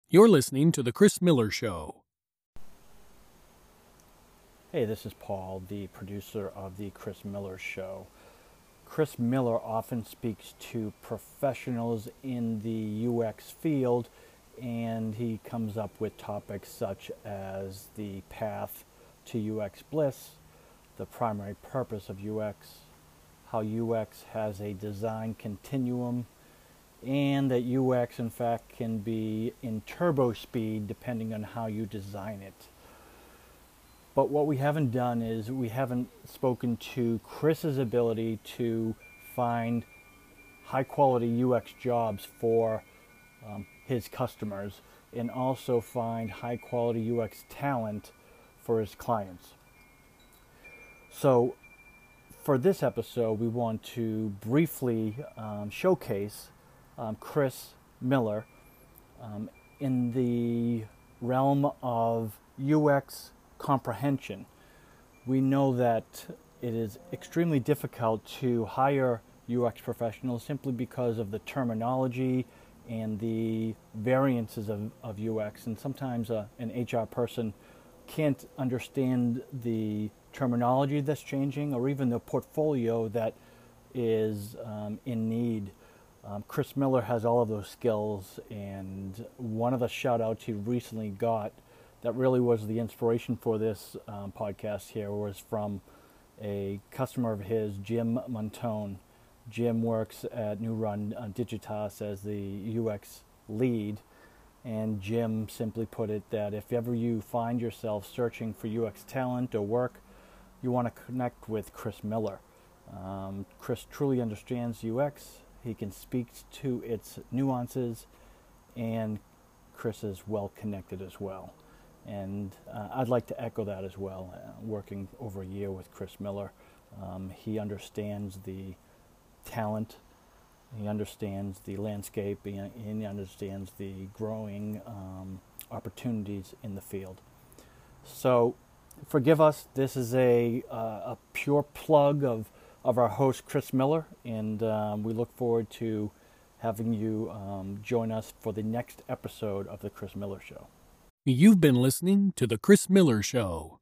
You're listening to The Chris Miller Show. Hey, this is Paul, the producer of The Chris Miller Show. Chris Miller often speaks to professionals in the UX field, and he comes up with topics such as the path to UX bliss, the primary purpose of UX, how UX has a design continuum, and that UX in fact can be in turbo speed depending on how you design it. But what we haven't done is we haven't spoken to Chris's ability to find high quality UX jobs for his customers and also find high quality UX talent for his clients. So for this episode, we want to briefly showcase Chris Miller in the realm of UX comprehension. We know that it is extremely difficult to hire UX professionals simply because of the terminology and the variances of UX, and sometimes an HR person can't understand the terminology that's changing or even the portfolio that is in need. Chris Miller has all of those skills, and one of the shout outs he recently got that really was the inspiration for this podcast here was from a customer of his, Jim Montone. Jim works at New Run Digitas as the UX lead, and Jim simply put it that if ever you find yourself searching for UX talent or work, you want to connect with Chris Miller. Chris truly understands UX. He can speak to its nuances, and Chris is well connected as well. And I'd like to echo that as well, working over a year with Chris Miller. He understands the talent, he understands the landscape, and he understands the growing opportunities in the field. So forgive us, this is a pure plug of our host Chris Miller, and we look forward to having you join us for the next episode of The Chris Miller Show. You've been listening to The Chris Miller Show.